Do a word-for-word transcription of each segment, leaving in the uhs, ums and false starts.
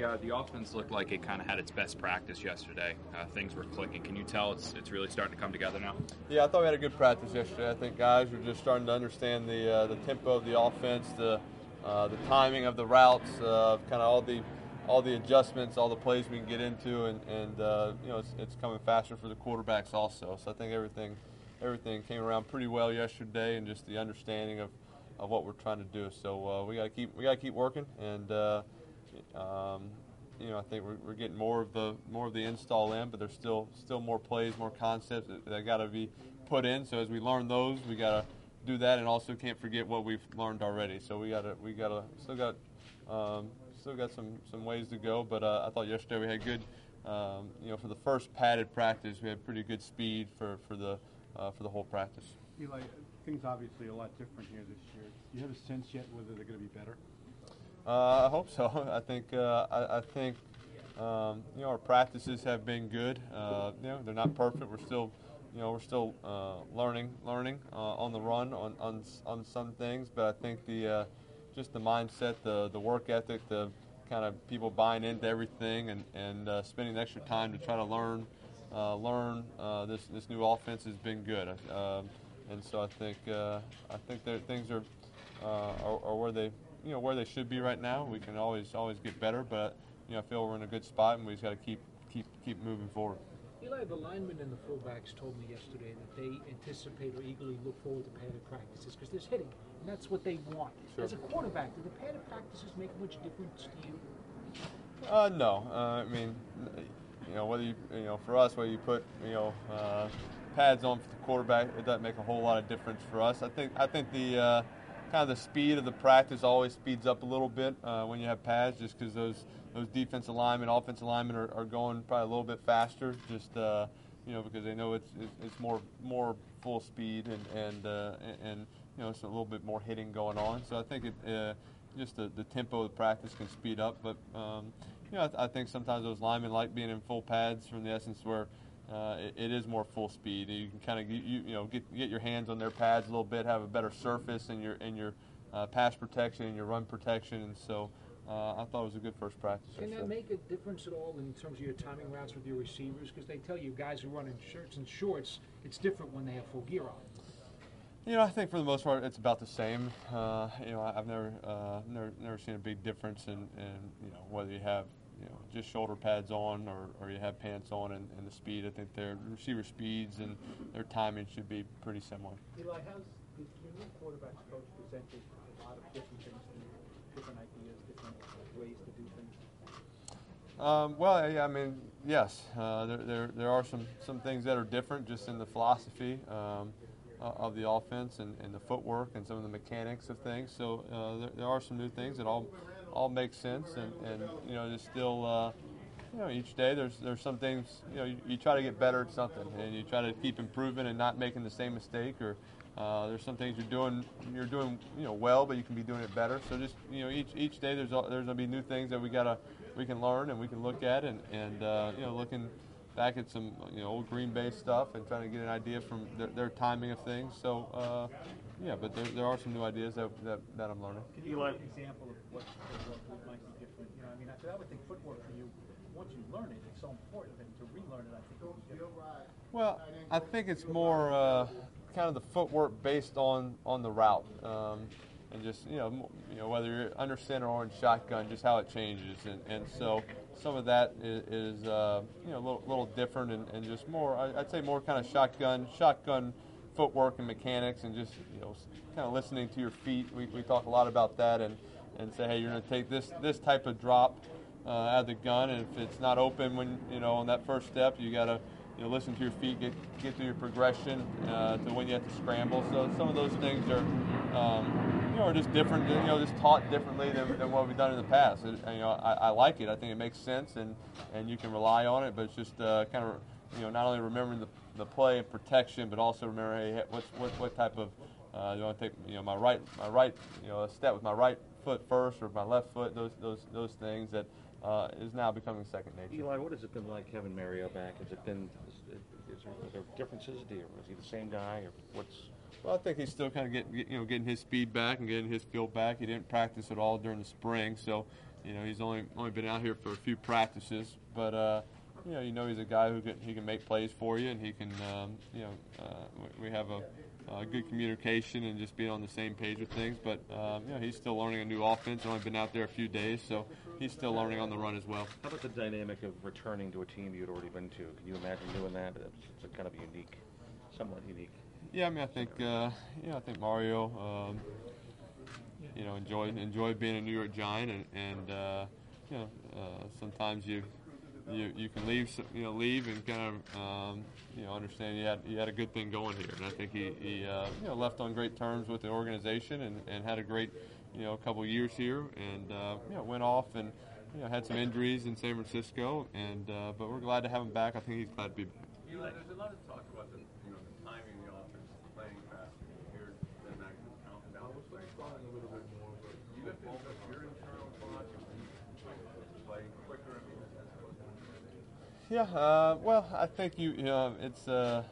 Yeah, the offense looked like it kind of had its best practice yesterday. Uh, things were clicking. Can you tell it's it's really starting to come together now? Yeah, I thought we had a good practice yesterday. I think guys were just starting to understand the uh, the tempo of the offense, the uh, the timing of the routes, uh, kind of all the all the adjustments, all the plays we can get into, and, and uh, you know it's, it's coming faster for the quarterbacks also. So I think everything everything came around pretty well yesterday, and just the understanding of, of what we're trying to do. So uh, we got to keep we got to keep working, and uh, um, you know I think we're, we're getting more of the more of the install in, but there's still still more plays, more concepts that, that got to be put in. So as we learn those, we got to do that, and also can't forget what we've learned already. So we got to we got to still got. Um, Still got some, some ways to go, but uh, I thought yesterday we had good, um, you know, for the first padded practice, we had pretty good speed for, for the uh, for the whole practice. Eli, things obviously a lot different here this year. Do you have a sense yet whether they're going to be better? Uh, I hope so. I think uh, I, I think um, you know our practices have been good. Uh, you know they're not perfect. We're still you know we're still uh, learning learning uh, on the run on, on on some things, but I think the uh, just the mindset, the the work ethic, the kind of people buying into everything, and and uh, spending extra time to try to learn uh, learn uh, this this new offense has been good. Um, and so I think uh, I think that things are, uh, are are where they you know where they should be right now. We can always always get better, but you know I feel we're in a good spot, and we just got to keep keep keep moving forward. Eli, the linemen and the fullbacks told me yesterday that they anticipate or eagerly look forward to padded practices because there's hitting, and that's what they want. Sure. As a quarterback, do the padded practices make much difference to you? Uh, no. Uh, I mean, you know, whether you, you know, for us, whether you put, you know, uh, pads on for the quarterback, it doesn't make a whole lot of difference for us. I think, I think the uh, kind of the speed of the practice always speeds up a little bit uh, when you have pads, just because those those defensive linemen, offensive linemen are, are going probably a little bit faster, just uh, you know, because they know it's it's, it's more more full speed and and, uh, and and you know it's a little bit more hitting going on. So I think it. Uh, Just the, the tempo of the practice can speed up, but um, you know I, th- I think sometimes those linemen like being in full pads from the essence where uh, it, it is more full speed. You can kind of you you know get get your hands on their pads a little bit, have a better surface in your in your uh, pass protection and your run protection, and so uh, I thought it was a good first practice. Can that make a difference at all in terms of your timing routes with your receivers? Because they tell you guys who run in shirts and shorts, it's different when they have full gear on. You know, I think for the most part it's about the same. Uh, you know, I've never, uh, never, never seen a big difference in, in, you know, whether you have, you know, just shoulder pads on or, or you have pants on and, and the speed. I think their receiver speeds and their timing should be pretty similar. Eli, how's the new quarterback's coach presented a lot of different things to you, different ideas, different ways to do things? Um, well, yeah, I mean, yes, uh, there, there, there are some, some things that are different just in the philosophy. Um, of the offense and, and the footwork and some of the mechanics of things. So uh, there, there are some new things that all all make sense, and, and you know, there's still, uh, you know, each day there's there's some things, you know, you, you try to get better at something, and you try to keep improving and not making the same mistake, or uh, there's some things you're doing you're doing you know well, but you can be doing it better. So just you know, each each day there's there's gonna be new things that we gotta we can learn and we can look at, and and uh, you know, looking back at some you know old Green Bay stuff and trying to get an idea from their, their timing of things. So uh, yeah, but there, there are some new ideas that, that, that I'm learning. Can you give an example of what, what might be different? You know, I mean, I, I would think footwork for you, once you learn it, it's so important, and to relearn it, I think it would be different. Well, I think it's more uh, kind of the footwork based on, on the route. Um, and just, you know, you know, whether you're under center or in shotgun, just how it changes. And, and so some of that is, is uh, you know, a little, little different and, and just more, I'd say more kind of shotgun, shotgun footwork and mechanics, and just, you know, kind of listening to your feet. We, we talk a lot about that, and, and say, hey, you're going to take this, this type of drop uh, out of the gun, and if it's not open when, you know, on that first step, you got to, you know, listen to your feet, get get through your progression uh, to when you have to scramble. So some of those things are, um, you know, are just different. You know, just taught differently than, than what we've done in the past. It, you know, I, I like it. I think it makes sense, and, and you can rely on it. But it's just uh, kind of, you know, not only remembering the, the play and protection, but also remember, hey, what's what what type of, uh, you want to take, you know, my right my right, you know, a step with my right foot first or my left foot. Those those those things that. Uh, is now becoming second nature. Eli, what has it been like having Mario back? Has it been, is, is there, are there differences? Do you, is he the same guy, or what's? Well, I think he's still kind of getting, you know, getting his speed back and getting his feel back. He didn't practice at all during the spring, so you know, he's only only been out here for a few practices, but uh, you know, you know he's a guy who can he can make plays for you, and he can, um, you know, uh, we we have a, a good communication and just being on the same page with things. But um, you know, he's still learning a new offense. Only been out there a few days, so he's still learning on the run as well. How about the dynamic of returning to a team you'd already been to? Can you imagine doing that? It's, it's a kind of unique, somewhat unique. Yeah, I mean, I think uh, you know, I think Mario, um, you know, enjoyed enjoyed being a New York Giant, and, and uh, you know, uh, sometimes you, you you can leave, you know, leave and kind of um, you know understand you had you had a good thing going here, and I think he, he uh, you know left on great terms with the organization and, and had a great you know couple years here, and uh, you know went off and you know had some injuries in San Francisco, and uh, but we're glad to have him back. I think he's glad to be back. Eli, there's a lot of talk about the, you know, the timing of the offense, playing fast. Here, then that can count down. Let's play a little bit more. But you have to adjust your internal thoughts. Play quicker. I mean, that's what. Yeah. Uh, well, I think you you know it's uh,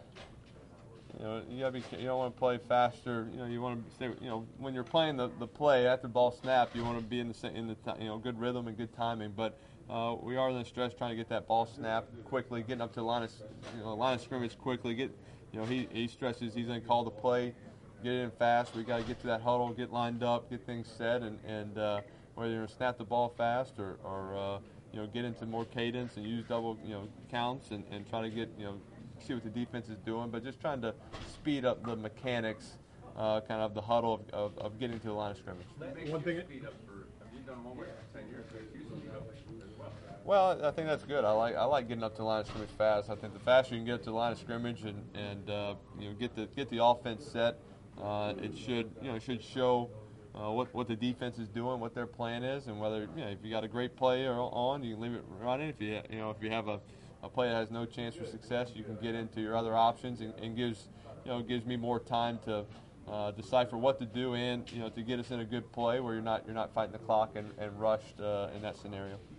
you know you gotta be you don't want to play faster. You know you want to stay. You know when you're playing the, the play after the ball snap, you want to be in the sa- in the you know good rhythm and good timing, but. Uh, we are in the stretch trying to get that ball snapped quickly, getting up to the line of, you know, line of scrimmage quickly. Get, you know, he, he stresses he's going to call the play, get it in fast. We got to get to that huddle, get lined up, get things set, and, and uh, whether you're going to snap the ball fast or, or uh, you know, get into more cadence and use double, you know, counts and, and try to get, you know, see what the defense is doing, but just trying to speed up the mechanics, uh, kind of the huddle of, of, of getting to the line of scrimmage. One thing. Speed up for. Have you done one with ten years? You speed up as well. Well, I think that's good. I like I like getting up to the line of scrimmage fast. I think the faster you can get up to the line of scrimmage and, and uh, you know get the get the offense set, uh, it should you know it should show uh, what what the defense is doing, what their plan is, and whether you know if you got a great play or on, you can leave it running. If you you know if you have a, a play that has no chance for success, you can get into your other options and, and gives you know gives me more time to. Uh, decipher what to do and you know to get us in a good play where you're not you're not fighting the clock and, and rushed uh, in that scenario.